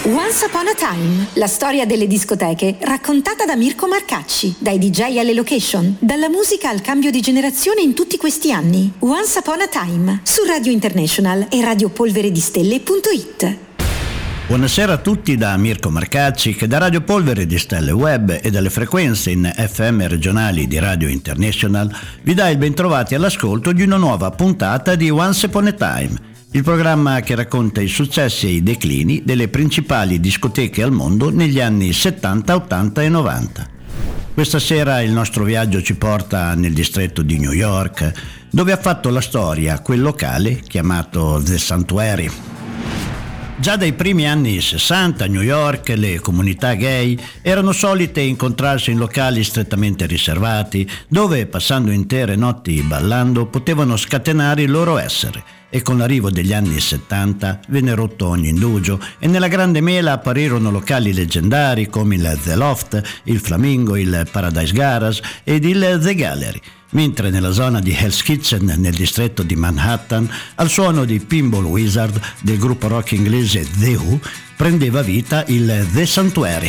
Once Upon a Time, la storia delle discoteche raccontata da Mirko Marcacci, dai DJ alle location, dalla musica al cambio di generazione in tutti questi anni. Once Upon a Time, su Radio International e radiopolveredistelle.it. Buonasera a tutti da Mirko Marcacci, che da Radio Polvere di Stelle Web e dalle frequenze in FM regionali di Radio International vi dà il bentrovati all'ascolto di una nuova puntata di Once Upon a Time, il programma che racconta i successi e i declini delle principali discoteche al mondo negli anni 70, 80 e 90. Questa sera il nostro viaggio ci porta nel distretto di New York, dove ha fatto la storia quel locale chiamato The Sanctuary. Già dai primi anni 60 a New York le comunità gay erano solite incontrarsi in locali strettamente riservati, dove, passando intere notti ballando, potevano scatenare il loro essere. E con l'arrivo degli anni 70 venne rotto ogni indugio e nella grande mela apparirono locali leggendari come il The Loft, il Flamingo, il Paradise Garage ed il The Gallery, mentre nella zona di Hell's Kitchen, nel distretto di Manhattan, al suono di Pinball Wizard del gruppo rock inglese The Who, prendeva vita il The Sanctuary.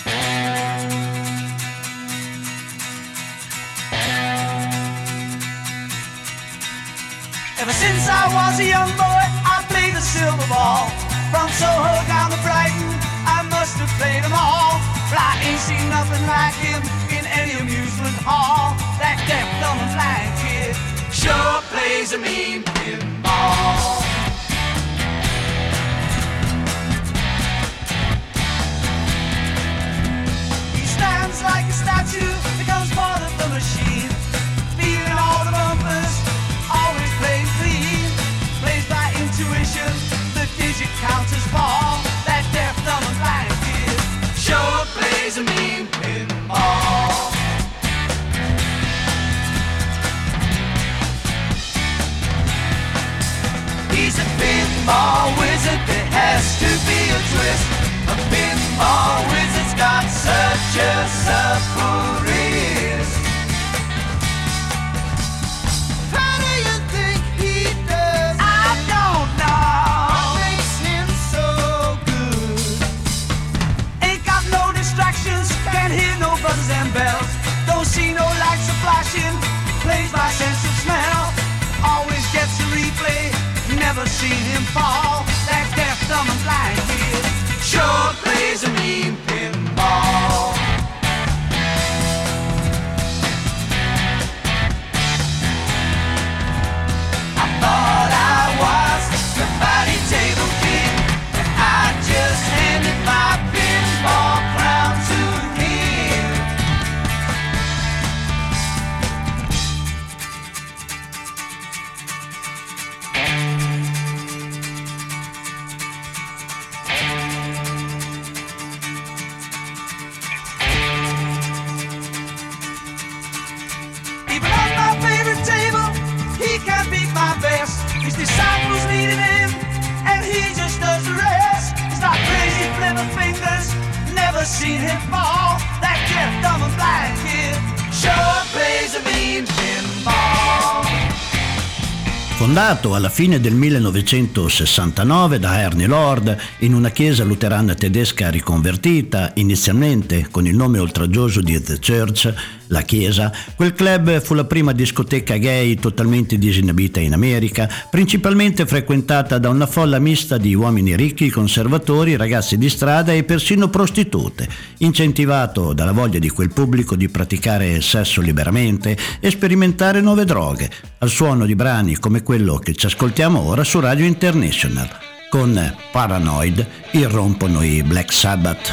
Ever since I was a young boy, I played the silver ball. From Soho down to Brighton, I must have played them all. But I ain't seen nothing like him in any amusement hall. That deaf, dumb and blind kid sure plays a mean pinball. He stands like a statue, becomes part of the machine, feeling all the bumpers, always playing clean. Plays by intuition, the digit counters fall. That deaf, dumb and blind kid sure plays a mean pinball. He's a pinball wizard, there has to be a twist. A pinball wizard's got such a supple wrist. How do you think he does? I don't know. What makes him so good? Ain't got no distractions, can't hear no buzzes and bells. Don't see no lights are flashing, plays by sense of smell. Always gets a replay, never seen him fall. That deaf, dumb and blind kid sure plays a mean pinball. I thought I was the body table king, and I just handed my pinball crown to him. Even on my favorite table, he can't beat my best. His disciples needed him, and he just does the rest. He's not crazy, flipper fingers, never seen him fall. That deaf, dumb and blind kid sure plays a mean pinball. Fondato alla fine del 1969 da Ernie Lord in una chiesa luterana tedesca riconvertita, inizialmente con il nome oltraggioso di The Church, la chiesa, quel club fu la prima discoteca gay totalmente disinibita in America, principalmente frequentata da una folla mista di uomini ricchi, conservatori, ragazzi di strada e persino prostitute, incentivato dalla voglia di quel pubblico di praticare sesso liberamente e sperimentare nuove droghe, al suono di brani come quello che ci ascoltiamo ora su Radio International. Con Paranoid irrompono i Black Sabbath.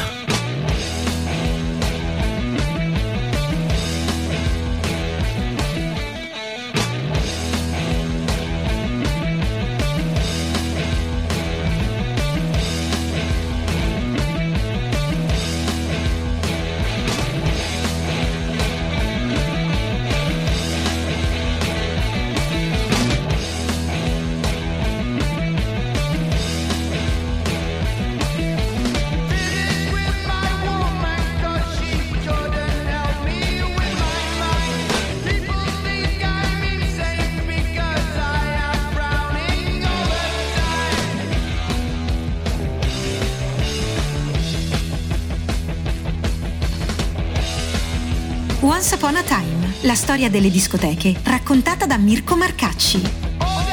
With Once Upon a Time, la storia delle discoteche raccontata da Mirko Marcacci.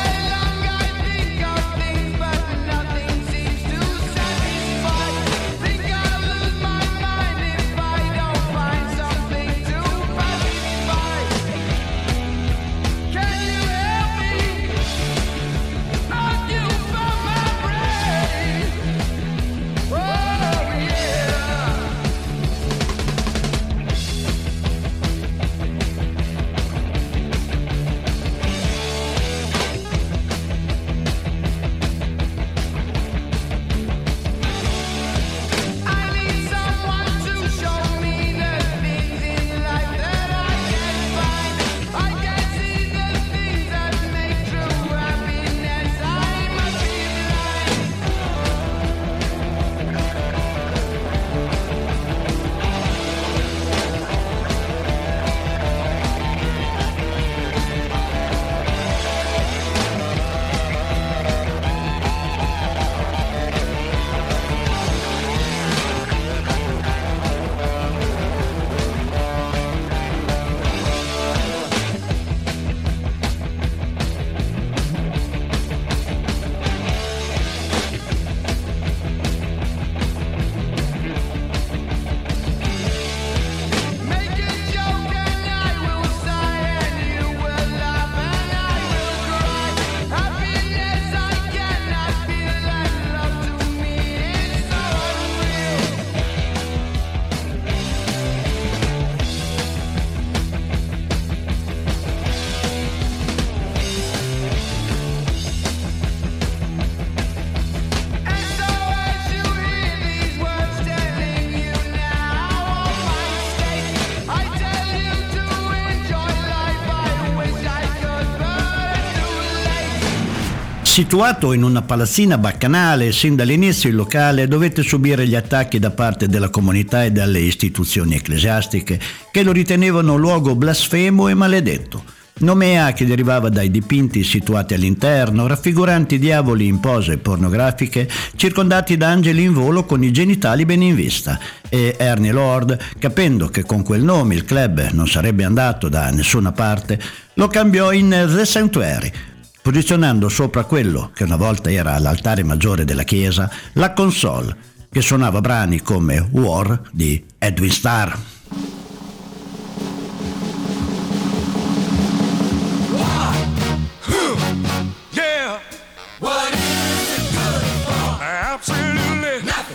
Situato in una palazzina baccanale, sin dall'inizio il locale dovette subire gli attacchi da parte della comunità e dalle istituzioni ecclesiastiche che lo ritenevano luogo blasfemo e maledetto. Nomea che derivava dai dipinti situati all'interno, raffiguranti diavoli in pose pornografiche, circondati da angeli in volo con i genitali ben in vista. E Ernie Lord, capendo che con quel nome il club non sarebbe andato da nessuna parte, lo cambiò in The Sanctuary, posizionando sopra quello che una volta era l'altare maggiore della chiesa la console che suonava brani come War di Edwin Starr. Yeah. What is it good for? Absolutely nothing.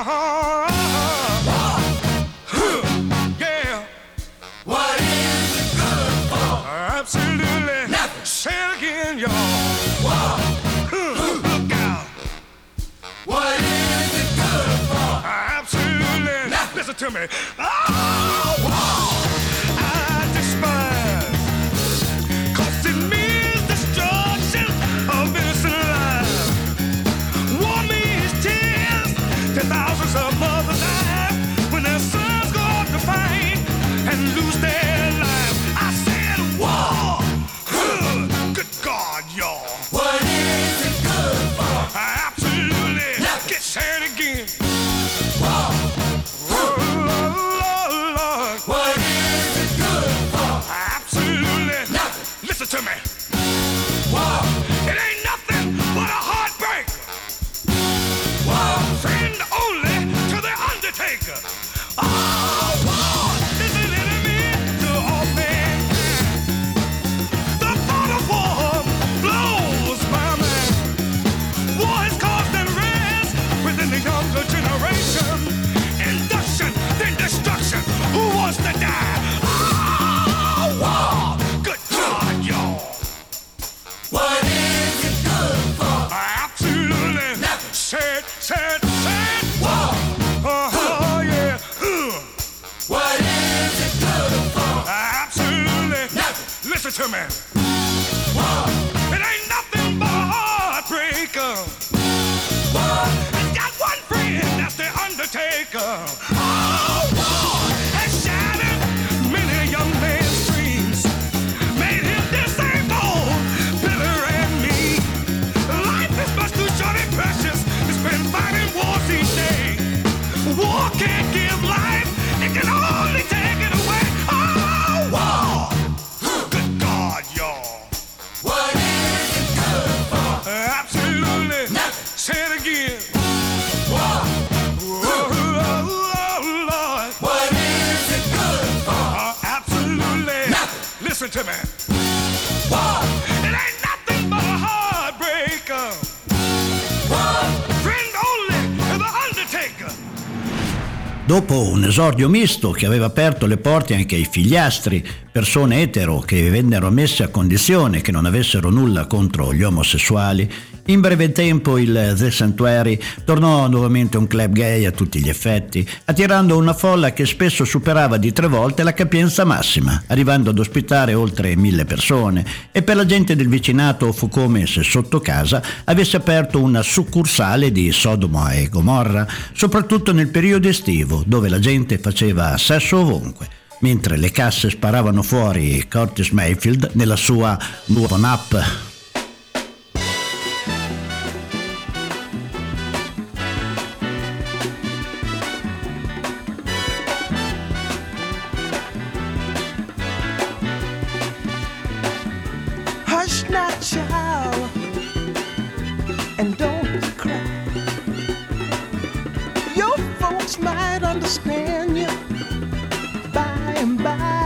Yeah. What is it good for? Absolutely nothing. Say it again, y'all. Look out. What is it good for? Absolutely nothing. Listen to me. I despise. 'Cause it means destruction of innocent lives. War means tears to thousands of mothers die when their sons go off to fight and lose their lives. I said war. Good God, y'all. What is it good for? Absolutely. Get said again. War. Lord. What is it good for? Absolutely. Nothing. Listen to me. War. It ain't nothing but a heartbreak. War. Friend only to the undertaker. Oh, war is an enemy to all mankind. The thought of war blows my mind. War has caused unrest within the younger generation. Induction, then destruction. Who wants to die? Oh, war. Good God, y'all. What is it good for? Absolutely nothing. Said. War. Oh, yeah. What is it good for? Absolutely nothing. Listen to me. War. It ain't nothing but a heartbreaker. War. It's got one friend, that's the undertaker. Oh, war has shattered many a young man's dreams, made him disabled, bitter and mean. Life is much too short and precious to spend fighting wars each day. War can't give life, it can only take it away. Oh, again. Whoa, Lord. What is it good for? Absolutely. Nothing. Listen to me. Whoa. It ain't nothing but a heartbreaker. Whoa. Friend only to the Undertaker. Dopo un esordio misto che aveva aperto le porte anche ai figliastri, persone etero che vennero messe a condizione che non avessero nulla contro gli omosessuali, in breve tempo il The Sanctuary tornò nuovamente un club gay a tutti gli effetti, attirando una folla che spesso superava di 3 volte la capienza massima, arrivando ad ospitare oltre 1000 persone, e per la gente del vicinato fu come se sotto casa avesse aperto una succursale di Sodoma e Gomorra, soprattutto nel periodo estivo, dove la gente faceva sesso ovunque, mentre le casse sparavano fuori Curtis Mayfield nella sua Move On Up. Hush not, child, and don't cry. Your folks might understand you by and by.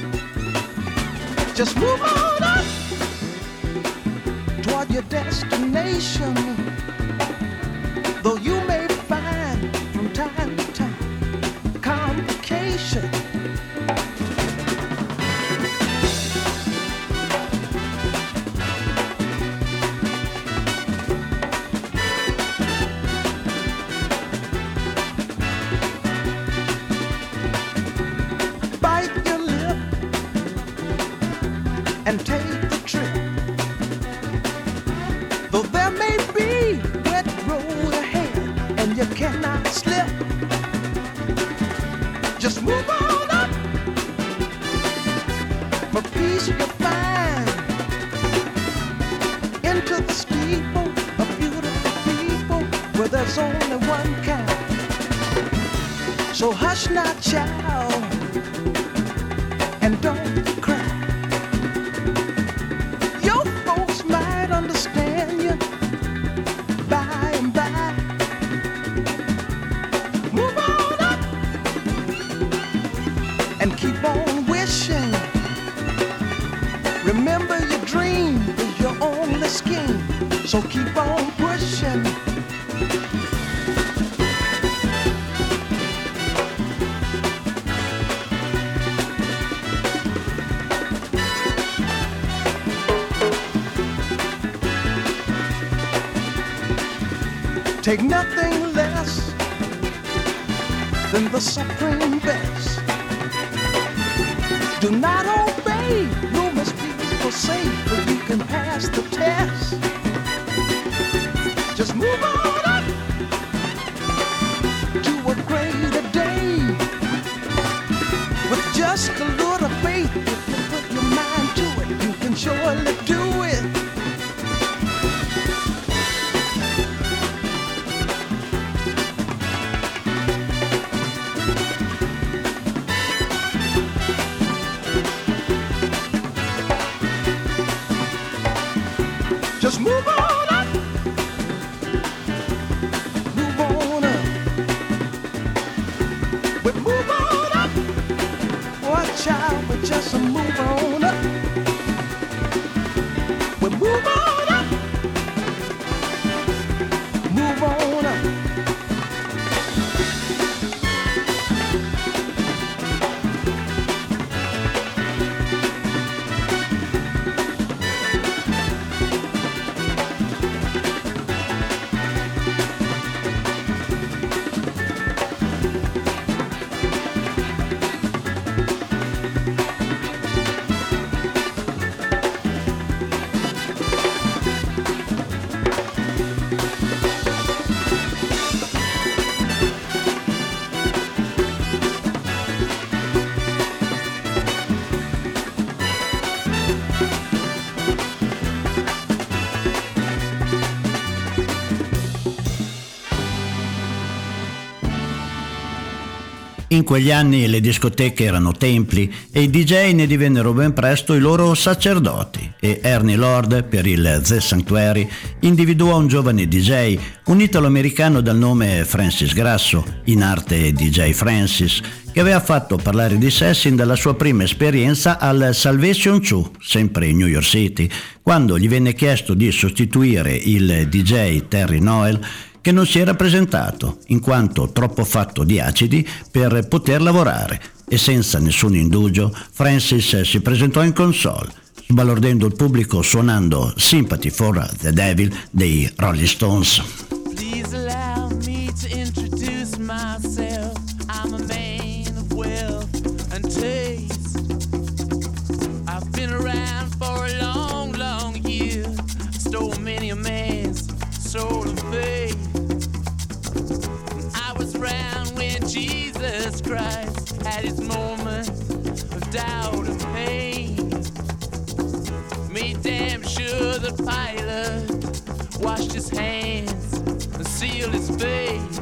Just move on up toward your destination, though you may find from time to time complications. And take the trip, though there may be wet road ahead and you cannot slip. Just move on up, for peace you'll find into the steeple of beautiful people where there's only one kind. So hush not, child, and don't cry. Understand you by and by. Move on up and keep on wishing. Remember your dream is your only scheme, so keep on pushing. Take nothing less than the supreme best. Do not obey rumors people say, but you can pass the test. Just move on up to a greater day. With just a little faith, if you put your mind to it, you can surely do it. Just move on up, move on up, we move on up, watch out, we just move on up, we move on up, move on up. In quegli anni le discoteche erano templi e i DJ ne divennero ben presto i loro sacerdoti, e Ernie Lord, per il The Sanctuary, individuò un giovane DJ, un italo-americano dal nome Francis Grasso, in arte DJ Francis, che aveva fatto parlare di sé sin dalla sua prima esperienza al Salvation 2, sempre in New York City, quando gli venne chiesto di sostituire il DJ Terry Noel, che non si era presentato, in quanto troppo fatto di acidi per poter lavorare, e senza nessun indugio Francis si presentò in console, sbalordendo il pubblico suonando Sympathy for the Devil dei Rolling Stones. Please allow me to introduce myself. I'm a man of wealth and taste. I've been around for a long, long year. Stole many a man's soul of faith. I was around when Jesus Christ had his moment of doubt and pain. Made damn sure the Pilate washed his hands and sealed his face.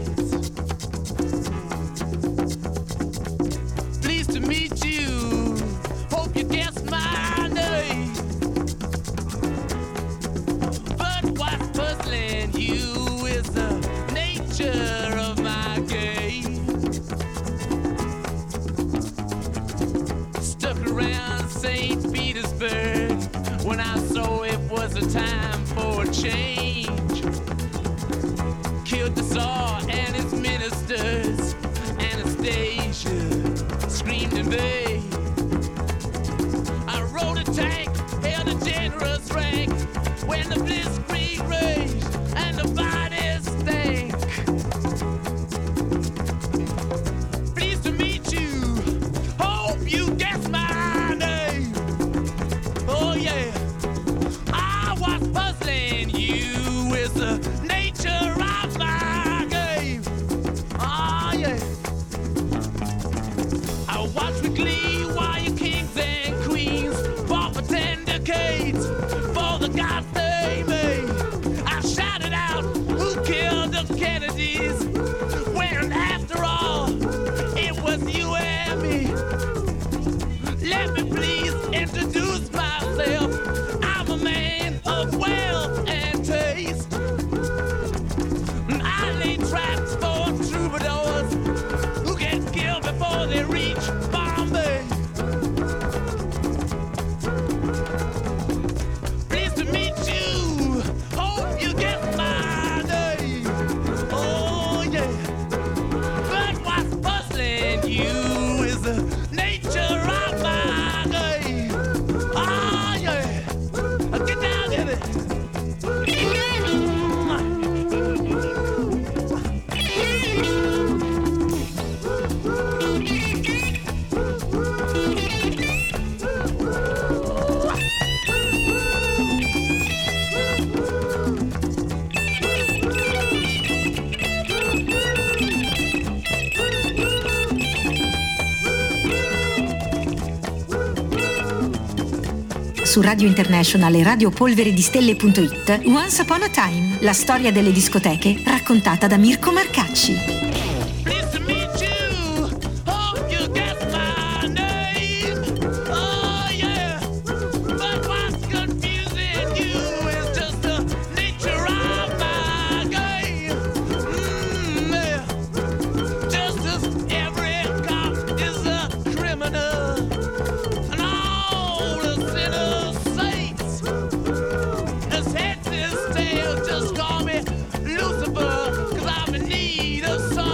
Pleased to meet you, hope you guessed my name. But what's puzzling you is the nature of my game. Stuck around St. Petersburg when I saw it was a time for a change. Killed the Tsar and his ministers. Anastasia screamed in vain. I rode a tank, held a generous rank when the blitzkrieg raged and the bodies stank. Pleased to meet you, hope you guess my name. Oh yeah, what's puzzling you is the nature of my game. Oh yeah, I watch with glee while you kings and queens fought for 10 decades for the gods they made. I shouted out, who killed the Kennedys? When after all, it was you and me. Let me please introduce myself. I'm a man of wealth and taste. I lay traps for troubadours who get killed before they reach Bombay. Pleased to meet you, hope you get my name. Oh yeah, but what's puzzling you is the nature of my game. Oh yeah, get down in it. Su Radio International e radiopolveredistelle.it, Once Upon a Time, la storia delle discoteche raccontata da Mirko Marcacci. Pleased to meet you, hope you guess my name. Oh yeah, but what's confusing you is just the nature of my game. Yeah. Just as every cop is a criminal, and all the sinners saints. As heads is tails, just call me Lucifer, 'cause I'm in need of some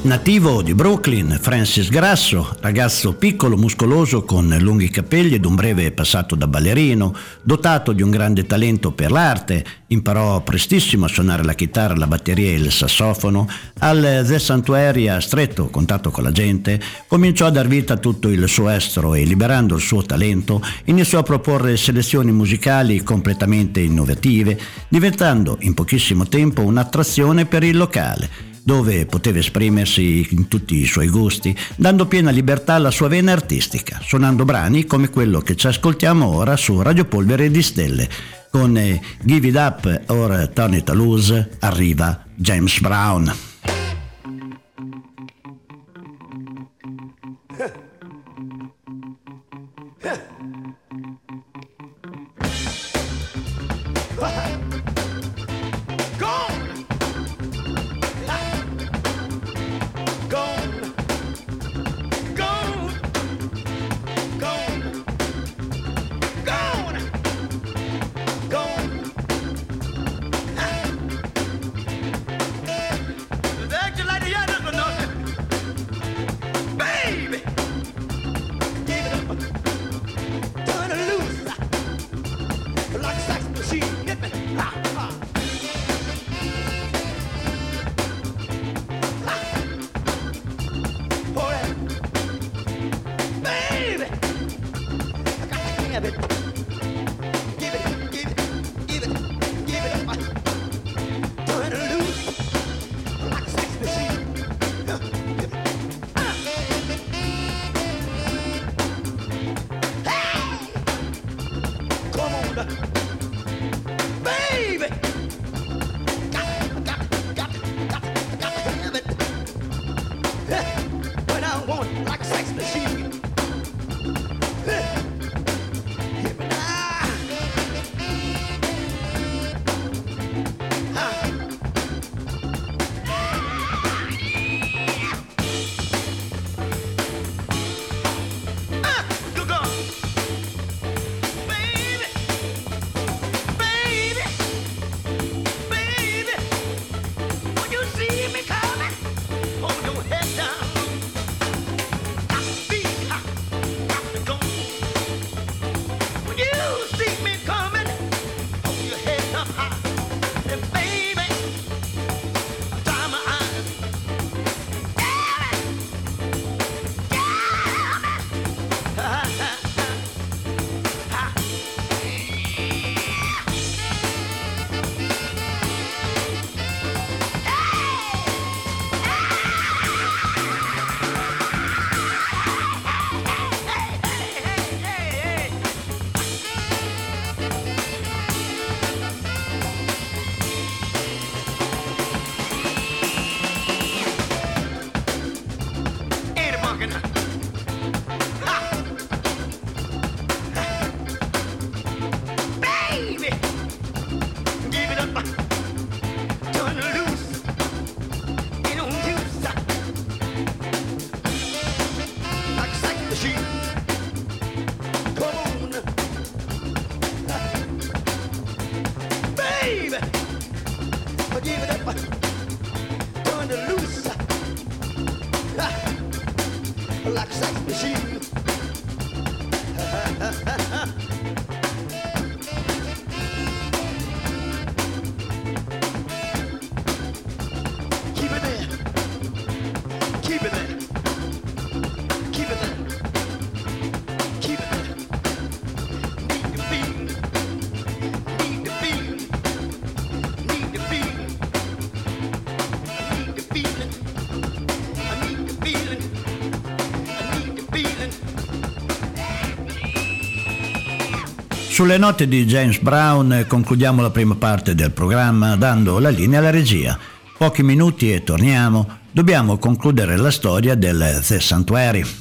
Nativo di Brooklyn, Francis Grasso, ragazzo piccolo, muscoloso, con lunghi capelli ed un breve passato da ballerino, dotato di un grande talento per l'arte, imparò prestissimo a suonare la chitarra, la batteria e il sassofono. Al The Sanctuary, a stretto contatto con la gente, cominciò a dar vita a tutto il suo estro e, liberando il suo talento, iniziò a proporre selezioni musicali completamente innovative, diventando in pochissimo tempo un'attrazione per il locale, dove poteva esprimersi in tutti i suoi gusti, dando piena libertà alla sua vena artistica, suonando brani come quello che ci ascoltiamo ora su Radio Polvere di Stelle. Con Give It Up or Turn It Loose arriva James Brown. Sulle note di James Brown concludiamo la prima parte del programma dando la linea alla regia. Pochi minuti e torniamo. Dobbiamo concludere la storia del The Sanctuary.